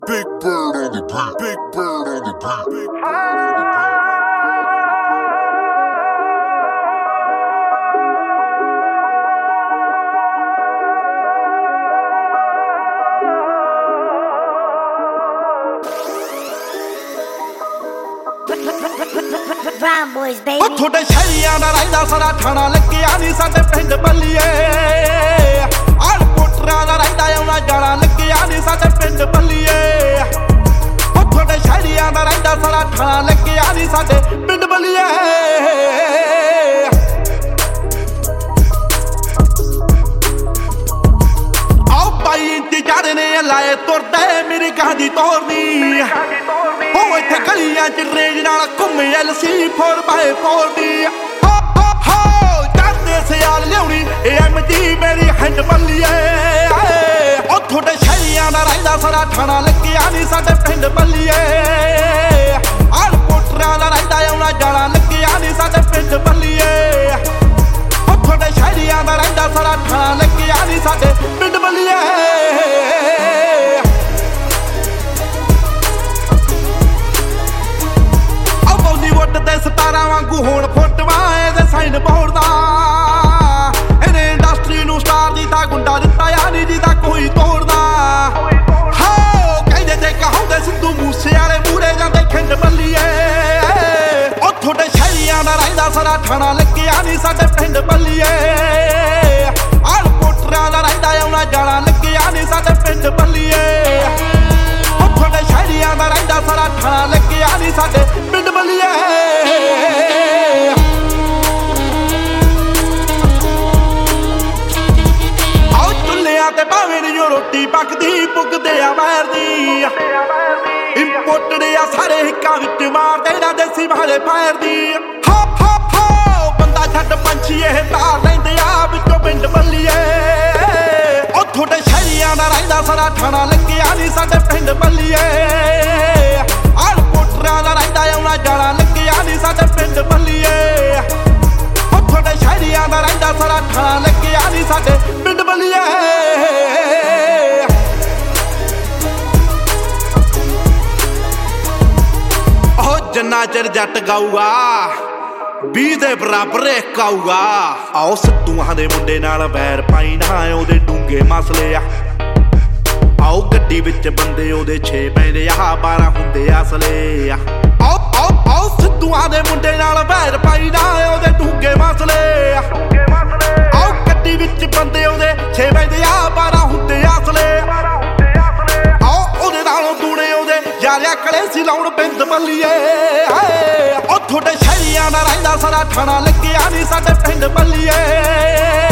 Big bird on the beat. Big bird on the beat. Big bird on the beat. Brown boys, baby. थोड़े शहरियां दा रहिंदा सारा ठाणा लग्गिया नी साडे पिंड बल्लिए आल पोटरां दा रहिंदा आउणा जाणा लग्गिया नी साडे पिंड बल्लिए थोड़े शहरियां दा रहिंदा सारा ठाणा लग्गिया नी साडे पिंड बल्लिए आओ भाई इंतजार ने लाए तुरदे मेरी कहानी तोड़नी ਉਹ ਇੱਥੇ ਗਲੀਆਂ ਚ ਰੇਂਜ ਨਾਲ ਘੁੰਮੇ LC 4x4 ਦੀ ਹੋ ਡਰਦੇ ਸਿਆਲ ਲਿਆਉਣੀ AMG ਮੇਰੀ ਹੈਂਡ ਬੱਲੀਏ ਉਹ ਤੁਹਾਡੇ ਸ਼ਹਿਰੀਆਂ ਦਾ ਰਹਿੰਦਾ ਸਾਰਾ ਠਾਣਾ ਲੱਗਿਆ ਨਹੀਂ ਸਾਡੇ ਪਿੰਡ ਬੱਲੀਏ ਆਲ ਪੋਟਰਾਂ ਦਾ ਰਹਿੰਦਾ ਆਉਣਾ ਜਾਣਾ ਲੱਗਿਆ ਨਹੀਂ ਸਾਡੇ ਪਿੰਡ ਬੱਲੀਏ ਉਹ ਤੁਹਾਡੇ ਸ਼ਹਿਰੀਆਂ ਦਾ ਰਹਿੰਦਾ ਸਾਰਾ ਠਾਣਾ ਲੱਗਿਆ ਨਹੀਂ ਸਾਡੇ ਪਿੰਡ ਬੱਲੀਏ ਤੇ 17 ਵਾਂਗੂ ਹੁਣ ਫੋਟੋਆਂ ਇਹਦੇ ਸਾਈਨ ਬੋਰਡ ਦਾ ਇਹਨੇ ਇੰਡਸਟਰੀ ਨੂੰ ਸਟਾਰ ਦੀ ਤਾਂ ਗੁੰਡਾ ਦਿੱਤਾ ਆ ਨਹੀਂ ਜਿਹਦਾ ਕੋਈ ਤੋੜਦਾ ਹੋ ਕਹਿੰਦੇ ਤੇ ਕਹਾਉਂਦੇ ਸਿੱਧੂ ਮੂਸੇ ਵਾਲੇ ਮੂਰੇ ਜਾਂਦੇ ਖਿੰਡ ਬੱਲੀਏ ਉਹ ਤੁਹਾਡੇ ਸ਼ਹਿਰੀਆਂ ਦਾ ਰਹਿੰਦਾ ਸਾਰਾ ਠਾਣਾ ਲੱਗਿਆ ਨਹੀਂ ਸਾਡੇ ਪਿੰਡ ਬੱਲੀਏ ਆਲ ਪੋਟਰਾਂ ਦਾ ਰਹਿੰਦਾ ਆਉਣਾ ਜਾਣਾ ਲੱਗਿਆ ਨਹੀਂ ਸਾਡੇ ਪਿੰਡ ਬੱਲੀਏ ਉਹ ਤੁਹਾਡੇ ਸ਼ਹਿਰੀਆਂ ਦਾ ਰਹਿੰਦਾ ਸਾਰਾ ਠਾਣਾ ਲੱਗਿਆ ਨਹੀਂ ਸਾਡੇ ਪਿੰਡ ਬੱਲੀਏ ਤੇ ਭਾਵੇਂ ਨੀ ਰੋਟੀ ਪੱਕਦੀ ਪੁੱਗਦੇ ਆ ਵੈਰ ਦੀ ਇੰਪੋਰਟਡ ਆ ਸਾਰੇ ਹਿੱਕਾਂ ਵਿੱਚ ਮਾਰਦੇ ਨਾ ਦੇਸੀ ਵਾਲੇ ਫਾਇਰ ਦੀ ਹੋ ਬੰਦਾ ਛੱਡ ਪੰਛੀ ਇਹ ਤਾਰ ਲੈਂਦੇ ਆ ਵਿੱਚੋਂ ਪਿੰਡ ਬੱਲੀਏ ਉਹ ਤੁਹਾਡੇ ਸ਼ਹਿਰੀਆਂ ਦਾ ਰਹਿੰਦਾ ਸਾਰਾ ਠਾਣਾ ਲੱਗਿਆ ਨਹੀਂ ਸਾਡੇ ਪਿੰਡ ਬੱਲੀਏ ਆਲ ਪੋਟਰਾਂ ਦਾ ਰਹਿੰਦਾ ਆਉਣਾ ਜਾਣਾ ਲੱਗਿਆ ਨਹੀਂ ਸਾਡੇ ਪਿੰਡ ਬੱਲੀਏ ਉਹ ਤੁਹਾਡੇ ਸ਼ਹਿਰੀਆਂ ਦਾ ਰਹਿੰਦਾ ਸਾਰਾ ਠਾਣਾ ਲੱਗਿਆ ਨਹੀਂ ਸਾਡੇ ਪਿੰਡ ਬੱਲੀਏ ਜਿੰਨਾ ਚਿਰ ਜੱਟ ਗਾਊਗਾ 20 ਦੇ ਬਰਾਬਰ ਇੱਕ ਆਊਗਾ ਆਓ ਸਿੱਧੂਆਂ ਦੇ ਮੁੰਡੇ ਨਾਲ ਵੈਰ ਪਾਈ ਨਾ ਉਹਦੇ ਡੂੰਗੇ ਮਸਲੇ ਆ ਆਓ ਗੱਡੀ ਵਿੱਚ ਬੰਦੇ ਉਹਦੇ 6 ਪੈਂਦੇ ਆ 12 ਹੁੰਦੇ ਅਸਲੇ ਆ ਆਓ ਸਿੱਧੂਆਂ ਦੇ ਮੁੰਡੇ ਨਾਲ ਵੈਰ ਪਾਈ ਨਾ ਉਹਦੇ ਡੂੰਗੇ ਮਸਲੇ ਆ ਆਓ ਗੱਡੀ ਵਿੱਚ ਬੰਦੇ ਉਹਦੇ 6 ਪੈਂਦੇ ਆ 12 ਹੁੰਦੇ ਅਸਲੇ ਆਓ ਉਹਦੇ ਨਾਲੋਂ ਦੂਣੇ ਉਹਦੇ ਯਾਰਿਆ ਕਲੇ ਸੀ ਲਾਉਣ ਪਿੰਡ ਬੱਲੀਏ ਉਹ ਤੁਹਾਡੇ ਸ਼ਹਿਰੀਆਂ ਦਾ ਰਹਿੰਦਾ ਸਾਰਾ ਠਾਣਾ ਲੱਗਿਆ ਨਹੀਂ ਸਾਡੇ ਪਿੰਡ ਬੱਲੀਏ